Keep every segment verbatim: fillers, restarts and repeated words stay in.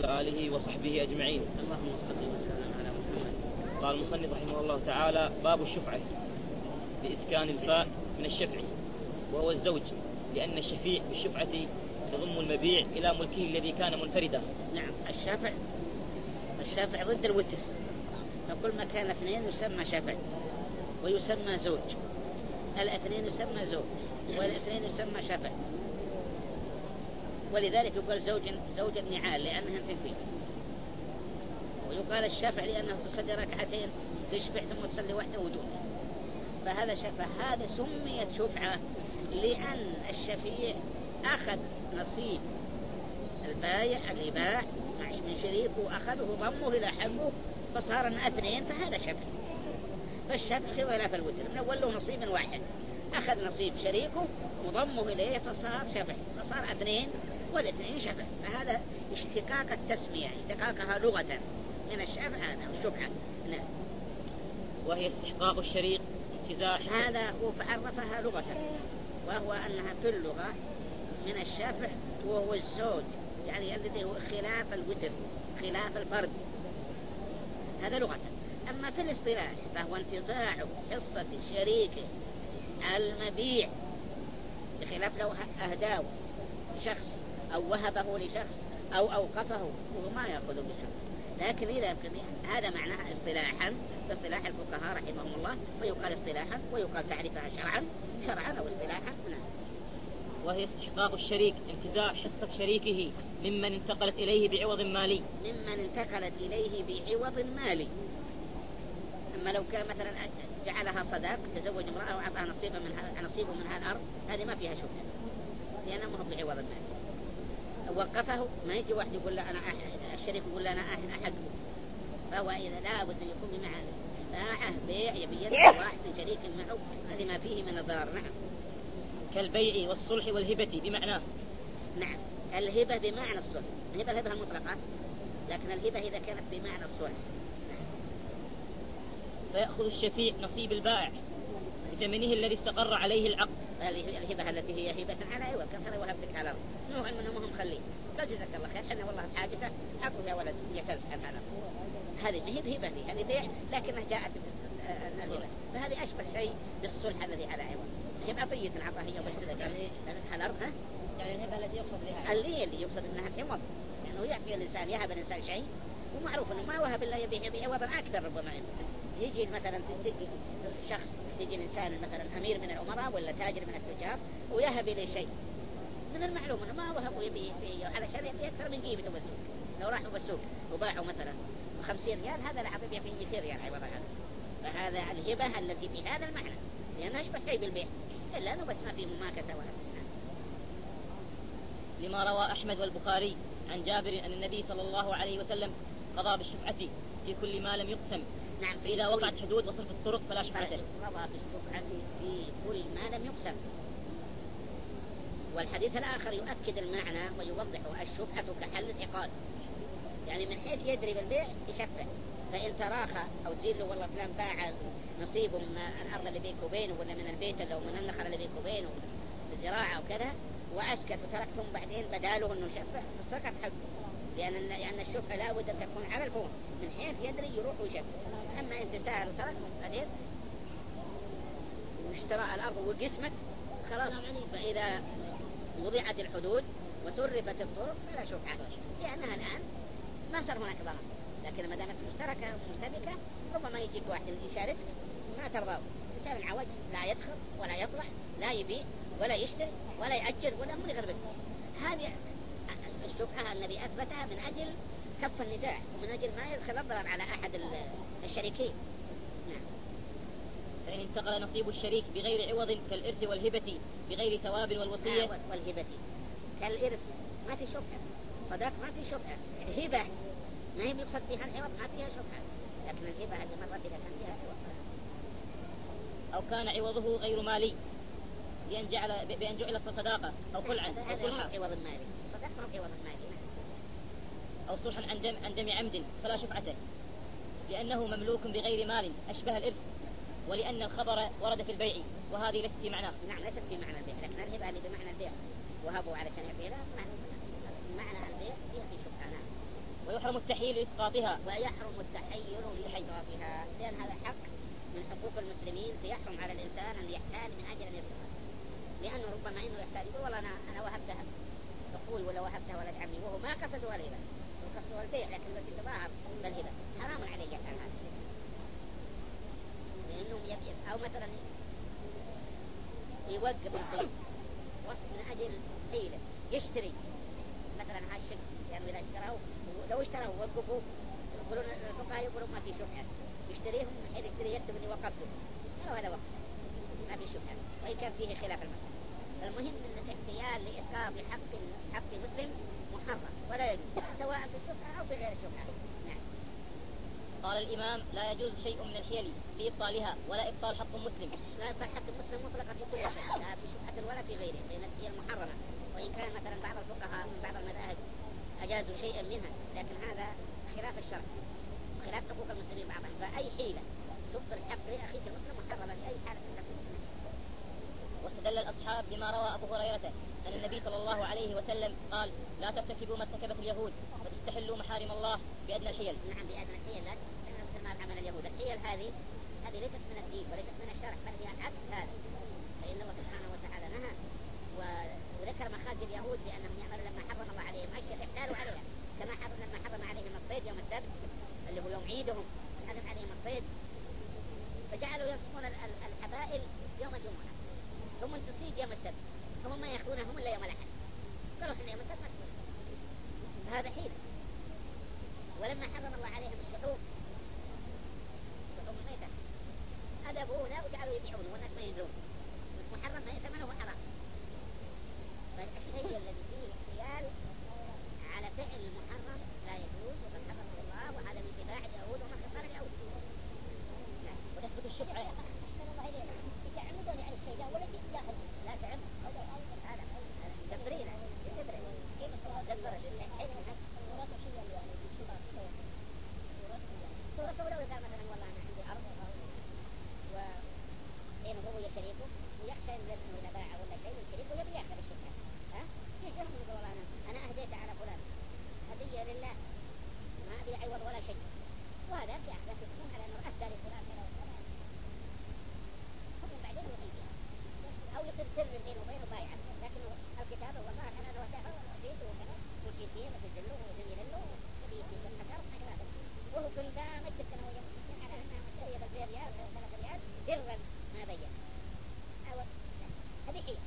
وعلى آله وصحبه أجمعين. اللهم صل وسلم على محمد. قال المصنف رحمه الله تعالى: باب الشفعة بإسكان الفاء من الشفع وهو الزوج، لأن الشفيع بالشفعة يضم المبيع إلى ملكه الذي كان منفردا. نعم، الشافع الشافع ضد الوتر، فكل ما كان اثنين يسمى شافع ويسمى زوج، الاثنين يسمى زوج والاثنين يسمى شافع، ولذلك يقال زوج زوج النعال لأنها ثنتين، ويقال الشافع لأنه تصلي ركعتين تشفع ثم تصلي واحدة وجود، فهذا شفع. هذا سميت شفعة لأن الشفيع أخذ نصيب البايع اللي باع من شريكه، أخذه ضمه إلى حقه فصار اثنين، فهذا شفع. فالشفع خلاف الوتر، من أول له نصيب واحد، أخذ نصيب شريكه وضمه إليه فصار شفع، فصار اثنين والاثنين شفع. فهذا اشتقاق التسمية، اشتقاقها لغة من الشفع هذا الشفعة. نعم. وهي استحقاق الشريك انتزاع. هذا هو فعرفها لغة، وهو أنها في اللغة من الشفع وهو الزوج، يعني الذي هو خلاف الوتر، خلاف الفرد، هذا لغة. أما في الاصطلاح فهو انتزاع حصة شريكه المبيع، بخلاف لو أهداه لشخص أو وهبه لشخص أو أوقفه وهو ما يأخذ بالشفع. لكن إذا هذا معناها اصطلاحا باصطلاح الفقهاء رحمهم الله، ويقال اصطلاحا ويقال تعريفها شرعا شرعا أو اصطلاحا. وهي استحقاق الشريك انتزاع حصة شريكه ممن انتقلت إليه بعوض مالي. ممن انتقلت إليه بعوض مالي. أما لو كان مثلا جعلها صداق، تزوج امرأة وأعطاها نصيبا من نصيبه من هذا الأرض، هذه ما فيها شبهة لأنه ما هو بعوض مالي. وقفه، ما يجي واحد يقول له أنا أحد، الشريك يقول له أنا أحد أحد، فهو إذا لا بد أن يكون بمعنى باعه بيع يبي يدفع واحد شريك معه، هذه ما فيه من الضرر. نعم. كالبيع والصلح والهبة بمعناه. نعم، الهبة بمعنى الصلح، الهبة الهبة المطلقة، لكن الهبة إذا كانت بمعنى الصلح. فيأخذ الشفيع نصيب البائع بثمنه الذي استقر عليه العقد. الهبة التي هي هبة على عوض، كان أنا وهبتك على الأرض، نوع منهم هم خليه، قال جزاك الله خير، حنا والله بحاجته عطوا يا ولد يتلف عن هذا. هذه هي هبة، هذه بيع لكنها جاءت الهبة، فهذه أشبه شيء بالصلح الذي على عوض. هبة عطية عطاها بس على الأرض، ها؟ يعني الهبة التي يقصد بها اللي اللي يقصد منها العوض، لأنه يعني يعطي الإنسان، يهب الإنسان شيء ومعروف أنه ما وهب إلا يبيع بعوضا أكثر. ربما يجي مثلا شخص، يجي الإنسان مثلا أمير من الأمراء ولا تاجر من التجار ويهب إليه شيء، من المعلوم أنه ما وهب ويبيع فيه علشان يأتي أكثر من قيمته بالسوق. لو راحوا بالسوق وباعوا مثلا خمسين ريال، هذا العظيم يعطيه مئتين ريال عوض هذا. فهذا الهبة التي بهذا المعنى، لأنها أشبه شيء بالبيع، إلا أنه بس ما فيه مماكسة وهذا. لما روى أحمد والبخاري عن جابر أن النبي صلى الله عليه وسلم قضى بالشفعة في كل ما لم يقسم. نعم، فإذا وقعت حدود وصرف الطرق فلا شفعة. قضى بالشفعة في كل ما لم يقسم. والحديث الآخر يؤكد المعنى ويوضح الشفعة كحل العقاد، يعني من حيث يدري بالبيع يشفع، فإن تراخى أو تزيل له والله فلان باع نصيبه من الأرض اللي بينك وبينه ولا من البيت أو من النخل اللي بينك وبينه بالزراعة وكذا وأسكت وتركتم بعدين بداله أنه شفع، فسقط حقه، لأن لأن الشفعة لا بد أن تكون على الفور، من حيث يدري يروح ويشفع. أما إن تساهل وتركتم بعدين واشترى الأرض وقسمت خلاص، فإذا وضعت الحدود وصرفت الطرق فلا شفعة، لأنها الآن ما صار هناك ضرر. لكن ما دامت مشتركة ومشتبكة ربما يجيك واحد يشارك ما ترضاه، يسال عوج، لا يدخل ولا يطلع، لا يبيع ولا يشتري ولا يأجر ولا هم يغربه. هذه الشفعة النبي أثبتها من أجل كف النزاع ومن أجل ما يدخل الضرر على أحد الشريكين. نعم. فإن انتقل نصيب الشريك بغير عوض كالإرث والهبة بغير ثواب والوصية. آه والهبة كالإرث ما في شفعة، صداق ما في شفعة، هبة ما هي يقصد فيها العوض ما فيها شفعة، لكن الهبة هذه مرات إذا كان فيها عوض أو كان عوضه غير مالي بأن جعل بأن جعل صداقة أو خلعا أو صلحا. عوض المالي، صداق ما عوض المالي، أو صلحا عن دم عن دم عمد فلا شفعة، لأنه مملوك بغير مال أشبه الإرث، ولأن الخبر ورد في البيع وهذه ليست في معناه. نعم ليست في معنى البيع، لكن الهبة اللي بمعنى البيع وهبوا علشان يبيع لا معنى البيع فيها في شفعة. ويحرم التحييل لإسقاطها. ويحرم التحيل لإسقاطها، لأن هذا حق من حقوق المسلمين، فيحرم على الإنسان أن يحتال من أجل أن يسقط، لأنه ربما إنه يحتال يقول والله أنا أنا وهبتها أخوي ولا وهبتها ولد عمي، وهو ما قصدها الهبة، وقصدها البيع، لكن بس يتظاهر بالهبة، حرام عليه يفعل هذا. لأنه يبيع أو مثلا يوقف نصيب وصف من أجل حيلة، يشتري مثلا هذا الشخص، يعني إذا اشتروا لو اشتروا ووقفوا يقولون الفقهاء يقولون ما في شبهة، يشتريهم من حين يشتري يكتب إني وقفته، قالوا هذا وقف ما في شبهة، وإن كان فيه خلاف المسألة. المهم أن الاحتيال لإسقاط حق حق مسلم محرم ولا يجوز، سواء في الشبهة أو في غير الشبهة. نعم. قال الإمام: لا يجوز شيء من الحيل في إبطالها ولا إبطال حق مسلم. لا يبطل حق المسلم مطلقا في كل شيء، لا في شبهة ولا في غيره، لأن الأشياء المحرمة، وإن كان مثلا بعض الفقهاء من بعض المذاهب أجازوا شيئا منها، لكن هذا خلاف الشرع وخلاف حقوق المسلمين بعضهم، فأي حيلة تبطل حق لأخيك المسلم محرمة في أي حالة تكون. واستدل الأصحاب بما روى أبو هريرة أن النبي صلى الله عليه وسلم قال: لا ترتكبوا ما ارتكبت اليهود فتستحلوا محارم الله بأدنى الحيل. نعم، بأدنى الحيل، لا مثل ما عمل اليهود. الحيل هذه هذه ليست من الدين وليست من الشرع، بل هي عكس هذا، فإن الله سبحانه وتعالى نهى وذكر مخازي اليهود بأنهم يعملوا لما حرم الله عليهم أشياء احتالوا عليها، كما حرم لما حرم عليهم الصيد يوم السبت اللي هو يوم عيدهم، حرم عليهم الصيد، فجعلوا يصومون الحبائل يوم الجمعة، ثم تصيد يوم السبت، هم ما يأخذونهم إلا يوم الأحد، قالوا إحنا يوم السبت ما تقول، فهذا حيل. ولما حرم الله عليهم الشحوم شحوم الميتة أذبونا وجعلوا يبيعونه والناس ما يدرون، محرم ما ثمنه حرام. فالشيء الذي فيه احتيال على فعل المحرم لا يجوز، وقد حرمه الله، وهذا من اتباع اليهود ومن خطر اليهود. وتثبت الشفعة يتعمدون يعني الشيء لا ولا شيء جاهز، لا تعمد هذا دبرينا دبر دبر صورته لو إذا مثلا والله أنا عندي أرض وحين هو يشريكه ويخشى إنه إذا باع ولا شيء ويشريكه يبي يأخذ الشركة، ها يجرم يقول والله أنا أنا أهديت على فلان هدية لله ما أبي عوض ولا شيء، وهذا بيأخذ يكون على أنه أهدى لفلان كذا وكذا، هم بعدين يبيع أو يصير سر بينه وبينه بايع، لكن الكتابة والله أنا لو أهديته وكذا وشيتين وتزله وزين له وبيجي بالحجر هكذا، وهو كل ده مجلس أنا ويمكن على أنها مشترية بالريال أو ثلاثة ريال سرا ما بين، أو هذه حيلة.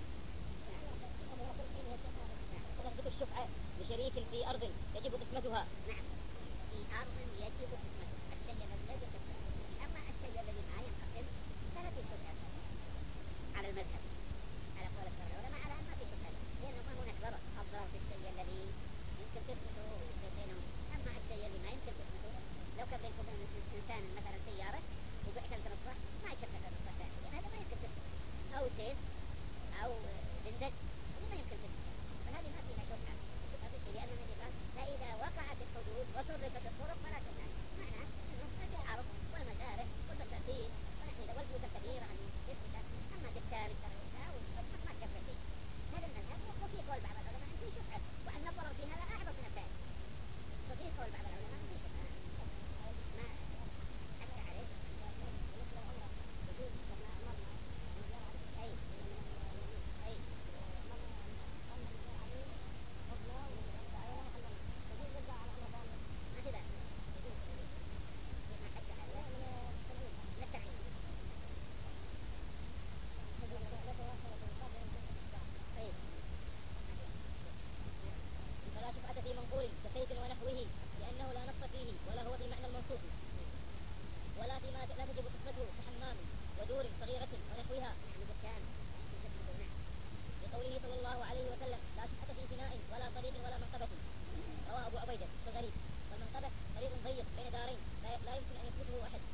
وتثبت الشفعة لشريك في أرض يجب قسمتها. نعم، في أرض يجب قسمته، الشيء الذي يجب قسمته، أما الشيء الذي ما ينقسم فلا في شفعة على المذهب، على قول العلماء على أن ما في شفعة، لأنه ما هناك ضرر الضرر في الشيء الذي يمكن قسمته بينهم. أما الشيء اللي ما يمكن قسمته لو كان بينكم إنسان مثلا سيارة وبعت أنت نصفه ما يشفع النصف الثاني، يعني هذا ما يمكن قسمته، أو سيف أو زندق هذا ما يمكن قسمته، فهذه ما فيها شفعة. الشفعة في الشيء لأن النبي قال: فإذا وقعت الحدود وصرفت الطرق فلا تمنع، معناه أنه ما في الأرض والمزارع والبساتين ونحن والبيوت الكبيرة أن يثبت، أما دكان الترعيسة ما تشفع فيه. هذا المذهب، وفي قول بعض العلماء أن في شفعة وأن الضرر فيها لا أعظم من الثاني، وفي قول بعض العلماء أن في شفعة ما حتى عليه أي أي فلا شفعة في منقول كسيف ونحوه لأنه لا نص فيه ولا هو بمعنى المنصوص، ولا فيما لا تجب قسمته كحمام ودور صغيرة ونحوها لقوله صلى الله عليه وسلم: لا شفعة في فناء ولا طريق ولا منقبة. رواه أبو عبيدة في الغريب. والمنقبة طريق ضيق بين دارين لا يمكن أن يثبته أحد.